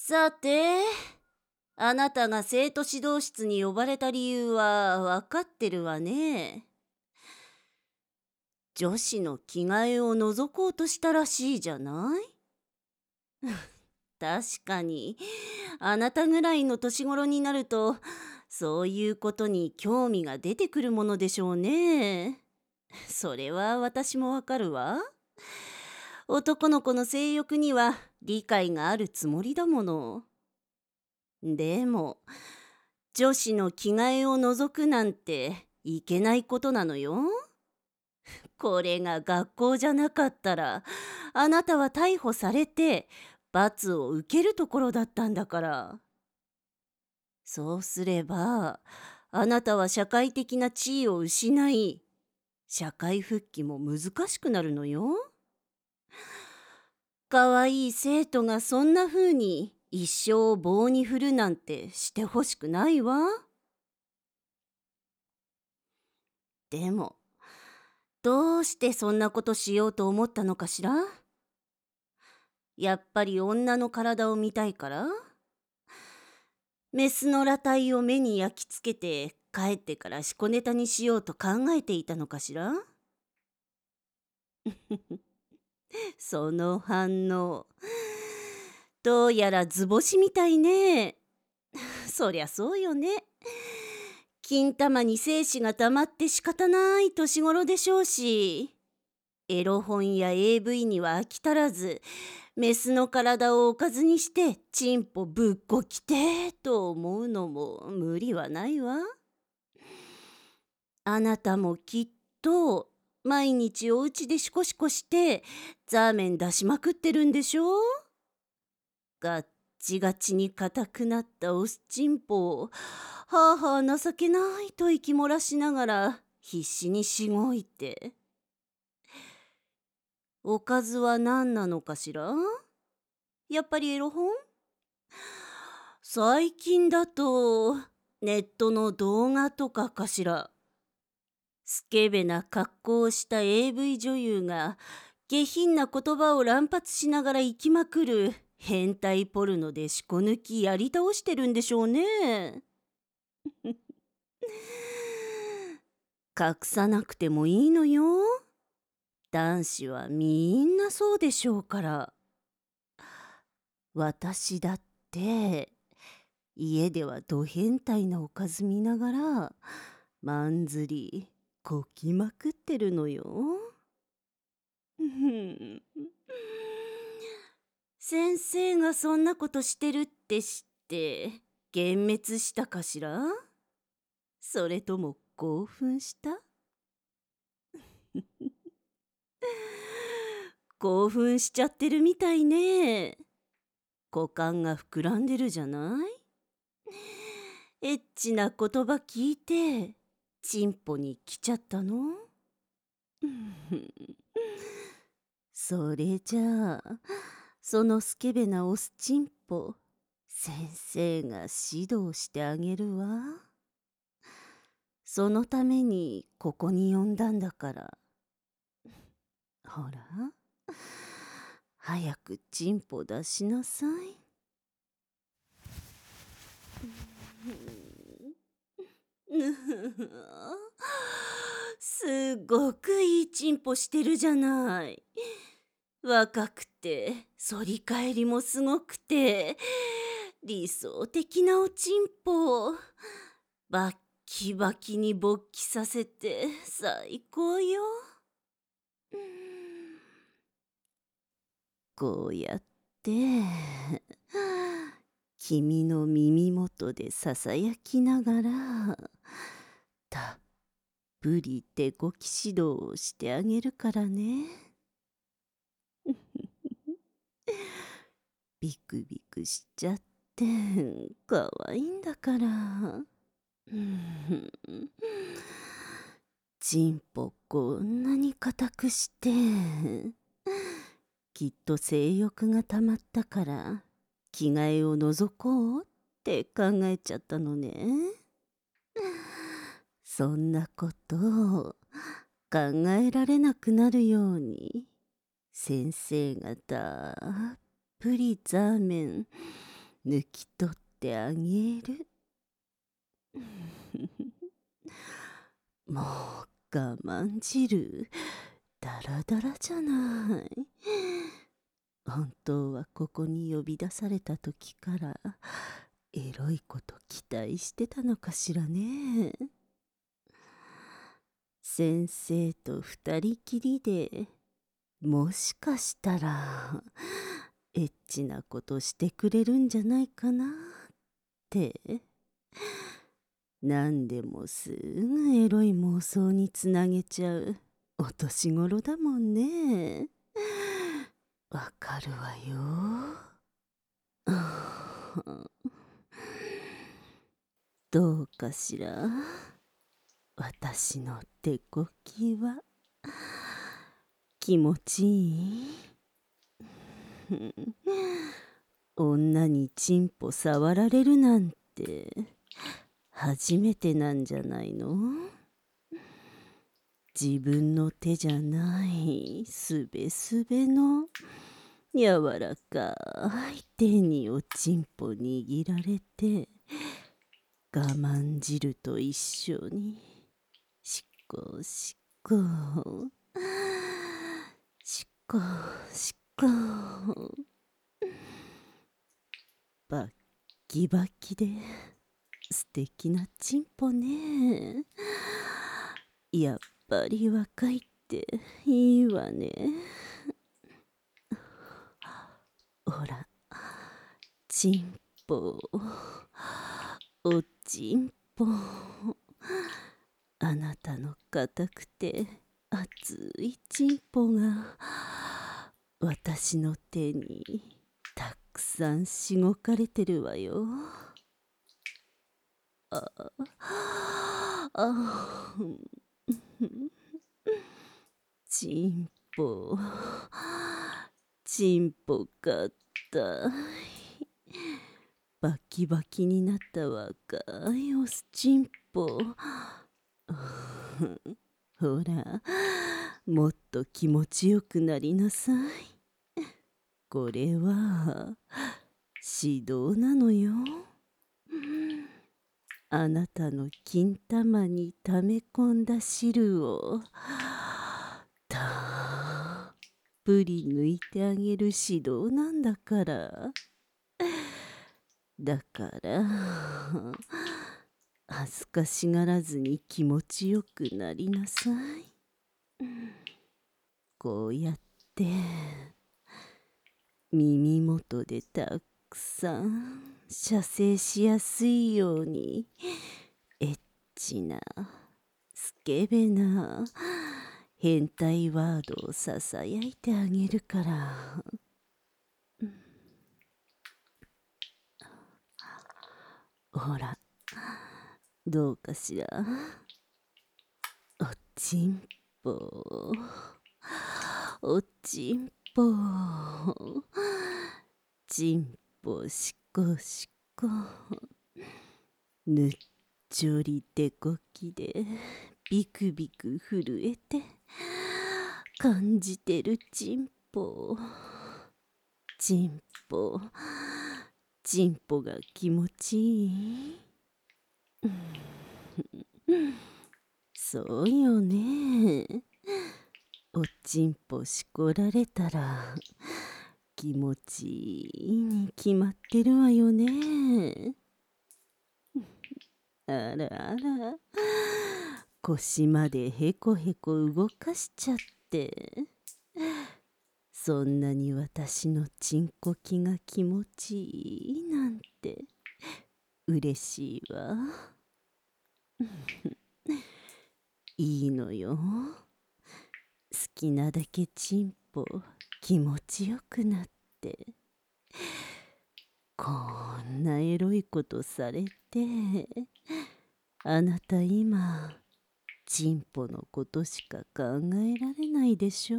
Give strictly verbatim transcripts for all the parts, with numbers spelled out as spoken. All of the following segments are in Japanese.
さて、あなたが生徒指導室に呼ばれた理由はわかってるわね。女子の着替えを覗こうとしたらしいじゃない。確かに、あなたぐらいの年頃になると、そういうことに興味が出てくるものでしょうね。それは私もわかるわ。男の子の性欲には理解があるつもりだもの。でも、女子の着替えを覗くなんていけないことなのよ。これが学校じゃなかったら、あなたは逮捕されて罰を受けるところだったんだから。そうすれば、あなたは社会的な地位を失い、社会復帰も難しくなるのよ。かわいい生徒がそんな風に一生を棒に振るなんてしてほしくないわ。でも、どうしてそんなことしようと思ったのかしら。やっぱり女の体を見たいから。メスの裸体を目に焼き付けて帰ってからしこネタにしようと考えていたのかしら。その反応、どうやら図星みたいね。そりゃそうよね。金玉に精子が溜まって仕方ない年頃でしょうし、エロ本や エーブイ には飽き足らず、メスの体をおかずにしてチンポぶっこきてと思うのも無理はないわ。あなたもきっと毎日お家でシコシコしてザーメン出しまくってるんでしょ。ガッチガチに硬くなったオスチンポをはあはあ情けないと息漏らしながら必死にしごいて。おかずは何なのかしら。やっぱりエロ本？最近だとネットの動画とかかしら。スケベな格好をした エーブイ 女優が下品な言葉を乱発しながら生きまくる変態ポルノでしこ抜きやり倒してるんでしょうね。隠さなくてもいいのよ。男子はみんなそうでしょうから。私だって家ではド変態なおかず見ながらまんずりこきまくってるのよ。先生がそんなことしてるって知って幻滅したかしら。それとも興奮した？興奮しちゃってるみたいね。股間が膨らんでるじゃない。エッチな言葉聞いてチンポに来ちゃったの。それじゃあそのスケベなオスチンポ先生が指導してあげるわ。そのためにここに呼んだんだから。ほら、早くチンポ出しなさい。すごくいいチンポしてるじゃない。若くて反り返りもすごくて理想的なおちんぽ。バッキバキに勃起させて最高よ。こうやって君の耳元でささやきながらたっぷり手こき指導をしてあげるからね。ビクビクしちゃってかわいいんだから。チンポこんなに硬くしてきっと性欲がたまったから着替えを覗こうって考えちゃったのね。そんなことを考えられなくなるように先生がたっぷりザーメン抜き取ってあげる。もう我慢汁ダラダラじゃない。本当はここに呼び出された時からエロいこと期待してたのかしらね。先生と二人きりでもしかしたらエッチなことしてくれるんじゃないかなって、何でもすぐエロい妄想につなげちゃうお年頃だもんね。わかるわよ。どうかしら、私の手こきは気持ちいい？女にチンポ触られるなんて初めてなんじゃないの？自分の手じゃないすべすべの柔らかい手におちんぽ握られて、我慢汁と一緒にしこしこしこしこバッキバキで素敵なちんぽね。やっぱり若いっていいわね。ほら、ちんぽおちんぽ、あなたの硬くて熱いちんぽが私の手にたくさんしごかれてるわよ。ああちんぽちんぽかったい、バキバキになった若いオスちんぽ。ほら、もっと気持ちよくなりなさい。これは指導なのよ。あなたの金玉に溜め込んだ汁をたっぷり抜いてあげる指導なんだから。だから恥ずかしがらずに気持ちよくなりなさい。こうやって耳元でたくさん射精しやすいようにエッチなスケベな変態ワードをささやいてあげるから。ほら、どうかしら。おちんぽおちんぽちんぽしこしこ、ぬっちょりでこきでビクビク震えて感じてるちんぽちんぽちんぽが気持ちいい。そうよね。おちんぽしこられたら気持ちいいに決まってるわよね。あらあら、腰までへこへこ動かしちゃって、そんなに私のちんこきが気持ちいいなんて嬉しいわ。いいのよ。好きなだけちんぽ気持ちよくなって、こんなエロいことされて、あなた今ちんぽのことしか考えられないでしょ。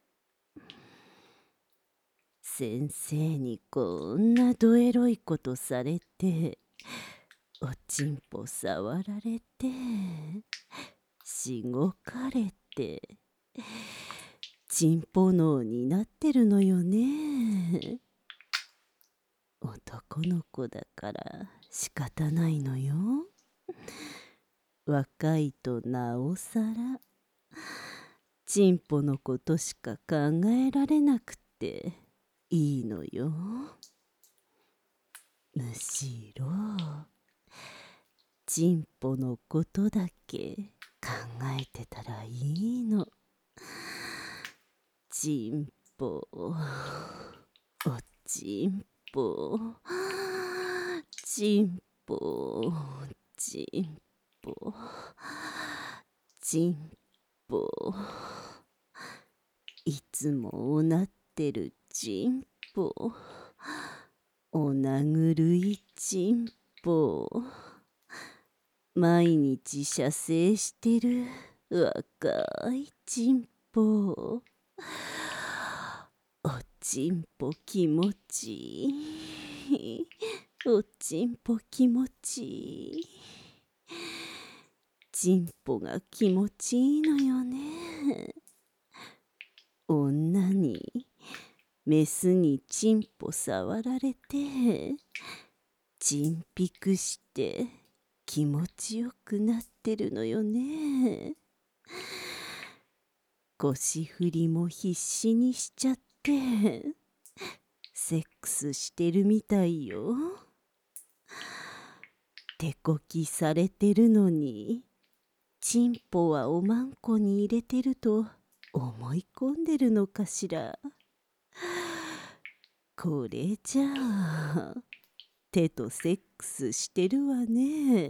先生にこんなドエロいことされて、おちんぽ触られてしごかれてちんぽ脳になってるのよね。 男の子だから仕方ないのよ。若いとなおさらチンポのことしか考えられなくっていいのよ。むしろチンポのことだけ考えてたらいいの。チンポ、おちんぽ、チンポ、チンポ、チンポ、いつもおなってるチンポ、お殴いチンポ、毎日射精してる若いチンポ、おちんぽ気持ちいい、おちんぽ気持ちいい、ちんぽが気持ちいいのよね。女にメスにチンポ触られてチンピクして気持ちよくなってるのよね。腰振りも必死にしちゃってセックスしてるみたいよ。手こきされてるのにチンポはおまんこに入れてると思い込んでるのかしら。これじゃあ手とセックスしてるわね。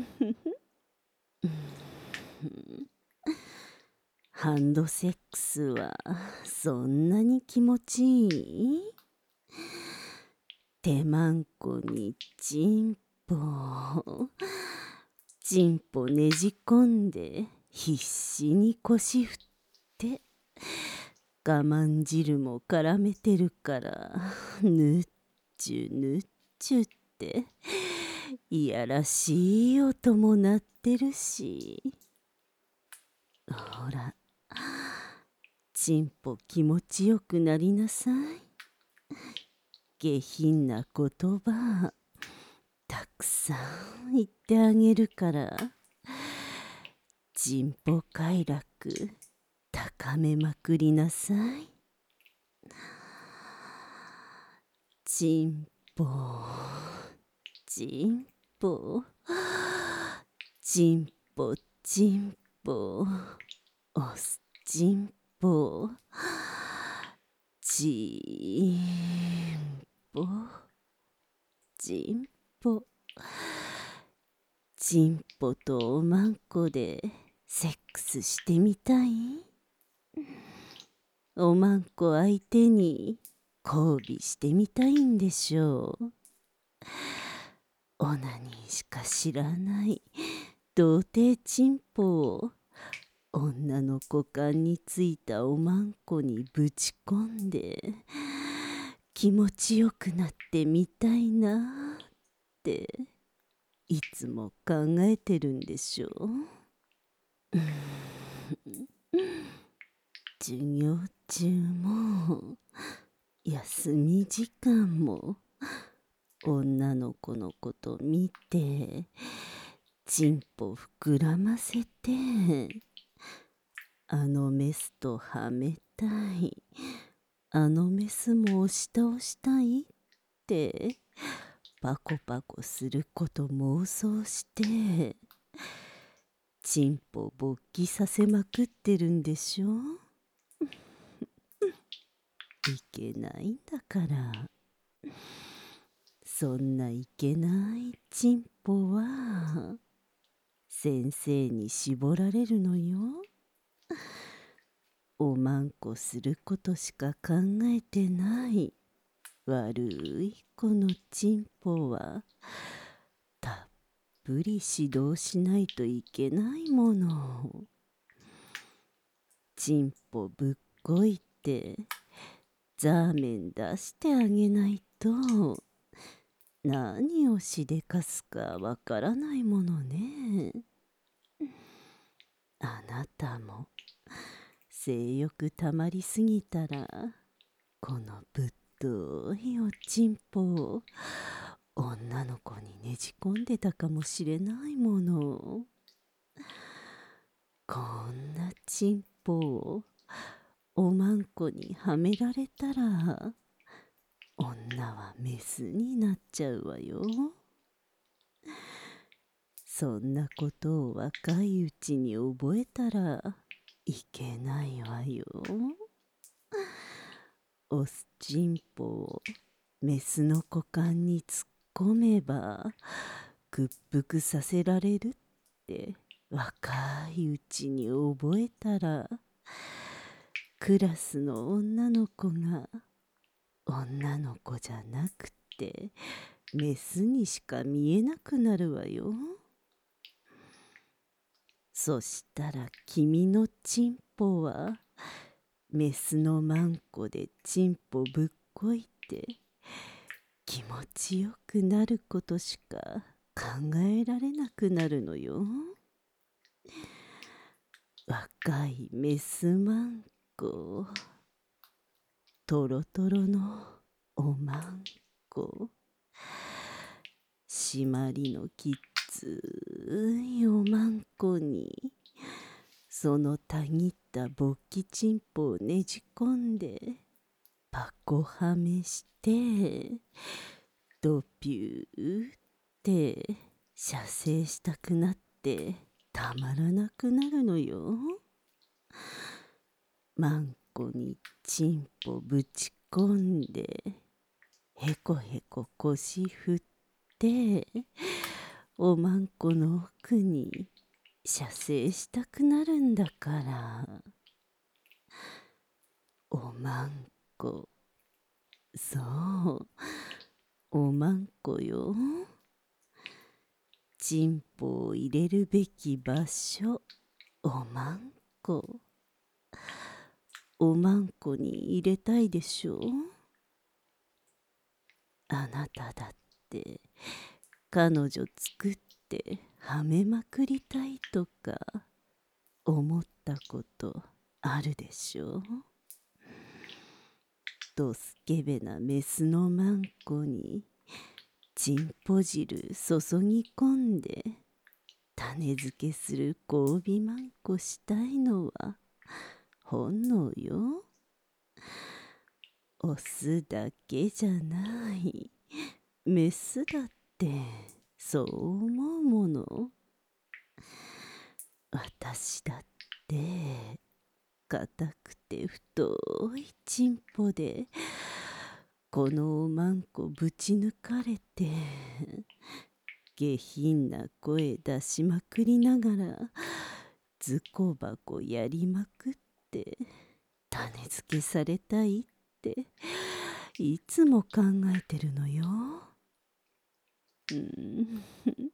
ハンドセックスはそんなに気持ちいい？手まんこにチンポチンポねじ込んで必死に腰振って我慢汁も絡めてるからぬっちゅぬっちゅっていやらしい音も鳴ってるし、ほらチンポ気持ちよくなりなさい。下品な言葉たくさん言ってあげるからチンポ快楽高めまくりなさい。チンポチンポチンポチンポおすチンポチンポチンポチンポとおまんこでセックスしてみたい？おまんこ相手に交尾してみたいんでしょう。オナニーしか知らない童貞チンポを女の股間についたおまんこにぶち込んで気持ちよくなってみたいなっていつも考えてるんでしょう。授業中も休み時間も女の子のこと見てチンポ膨らませてあのメスとはめたい、あのメスも押し倒したいってパコパコすること妄想してチンポ勃起させまくってるんでしょ。いけないんだから。そんないけないチンポは先生に絞られるのよ。おまんこすることしか考えてない悪い子のチンポはたっぷり指導しないといけないもの。チンポぶっこいてザーメン出してあげないと何をしでかすかわからないものね。あなたも性欲たまりすぎたらこのぶっ太いおちんぽを女の子にねじ込んでたかもしれないもの。こんなちんぽをおまんこにはめられたら女はメスになっちゃうわよ。そんなことを若いうちに覚えたらいけないわよ。オスチンポをメスの股間に突っ込めば屈服させられるって若いうちに覚えたら、クラスの女の子が女の子じゃなくてメスにしか見えなくなるわよ。そしたら君のチンポはメスのマンコでチンポぶっこいて気持ちよくなることしか考えられなくなるのよ。若いメスマンコ、トロトロのおまんこ、締まりのきっついおまんこにそのたぎった勃起チンポをねじ込んでパコはめしてドピューって射精したくなってたまらなくなるのよ。マンコにチンポぶち込んでへこへこ腰振っておまんこの奥に射精したくなるんだから。おまんこ、そうおまんこよ。チンポを入れるべき場所、おまんこ。おまんこに入れたいでしょ。あなただって彼女作ってはめまくりたいとか思ったことあるでしょ。ドスケベなメスのマンコにチンポ汁注ぎ込んで種付けする交尾マンコしたいのは本能よ。オスだけじゃない、メスだってそう思うもの。私だって硬くて太いチンポでこのおまんこぶち抜かれて下品な声出しまくりながらズコバコやりまくって種付けされたいっていつも考えてるのよ。うん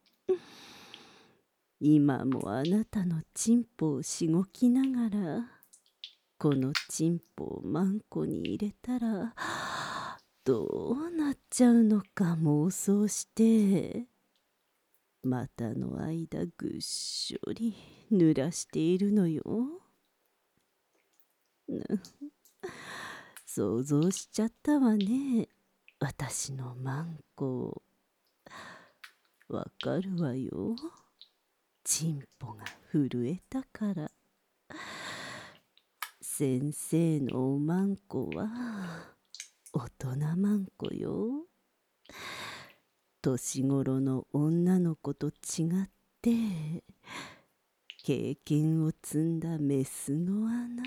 今もあなたのチンポをしごきながらこのチンポをマンコに入れたらどうなっちゃうのか妄想して股の間ぐっしょり濡らしているのよ。想像しちゃったわね、私のマンコ。わかるわよ。チンポが震えたから。先生のおまんこは大人マンコよ。年頃の女の子と違って経験を積んだメスの穴。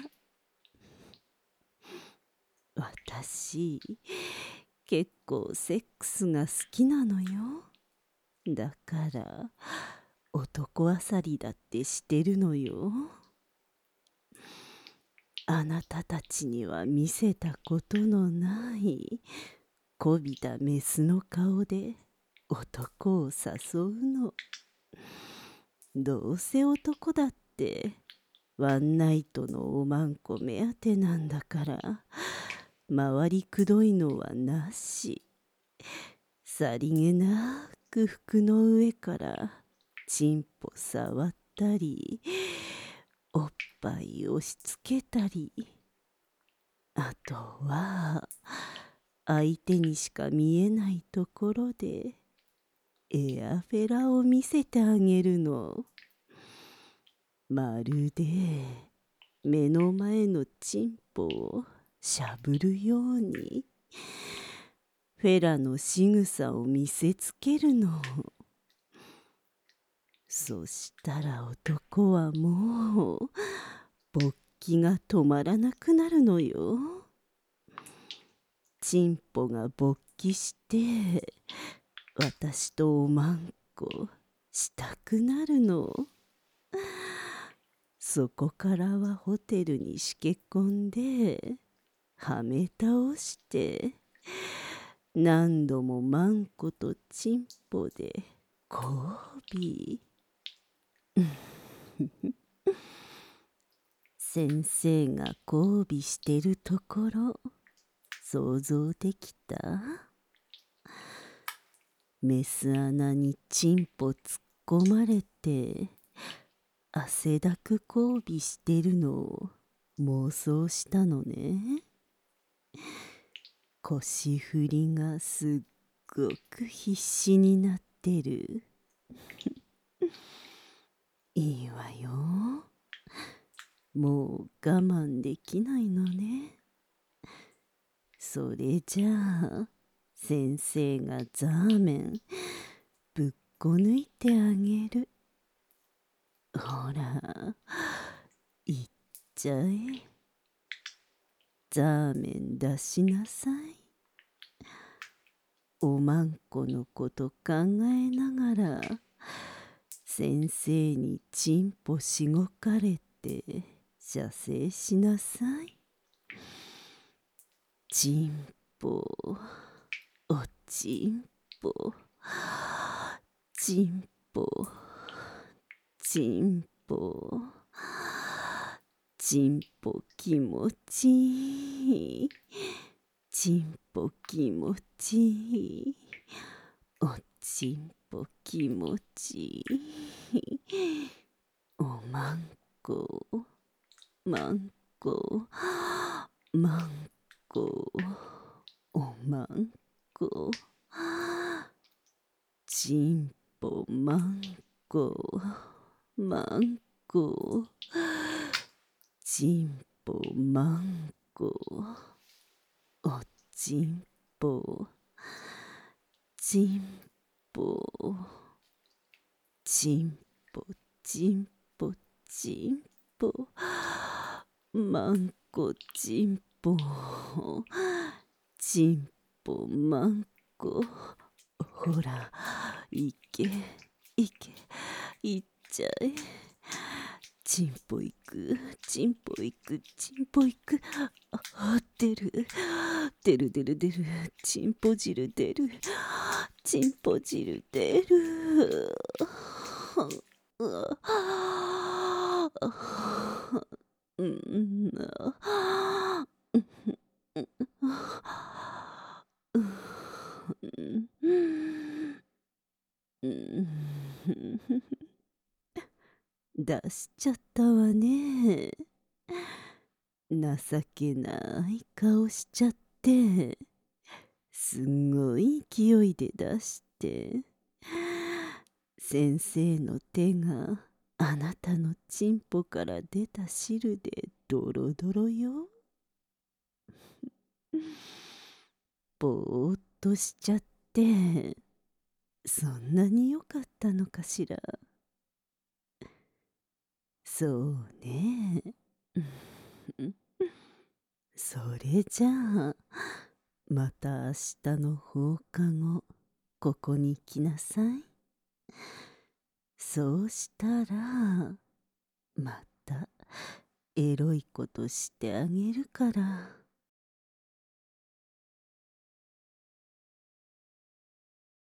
私結構セックスが好きなのよ。だから男あさりだってしてるのよ。あなたたちには見せたことのないこびたメスの顔で男を誘うの。どうせ男だってワンナイトのおまんこ目当てなんだから回りくどいのはなし。さりげなく服の上からチンポ触ったりおっぱい押し付けたり、あとは相手にしか見えないところでエアフェラを見せてあげるの。まるで目の前のチンポをしゃぶるようにフェラの仕草を見せつけるの。そしたら男はもう勃起が止まらなくなるのよ。チンポが勃起して私とおまんこしたくなるの。そこからはホテルにしけ込んではめ倒して何度もマンコとチンポで交尾。先生が交尾してるところ想像できた？メス穴にチンポ突っ込まれて汗だく交尾してるのを妄想したのね。腰振りがすっごく必死になってる。いいわよ。もう我慢できないのね。それじゃあ先生がザーメンぶっこ抜いてあげる。ほら、いっちゃえ。ザーメン出しなさい。おまんこのこと考えながら先生にチンポしごかれて射精しなさい。チンポ、おちんぽ、チンポ、チンポ、チンポ気持ちいい。チンポ気持ちいい。おちんぽ気持ちいい。おまんこ、まんこ、まんこ、おまんこ。ちんぽまんこ、まんこ。ちんぽまんこ。おちんぽ。ちんぽ。ちんぽちんぽちんぽ。まんこちんぽ。ちんぽまんこ。ほら、いけ、いけ、いっちゃえ。チンポいく、チンポいく、チンポいく。あ、出る、出る出る出る、チンポ汁出る、チンポ汁出る。うん、出しちゃったわね。情けない顔しちゃってすんごい勢いで出して先生の手があなたのチンポから出た汁でドロドロよ。ぼーっとしちゃってそんなに良かったのかしら。そうね。それじゃあまた明日の放課後ここに来なさい。そうしたらまたエロいことしてあげるから。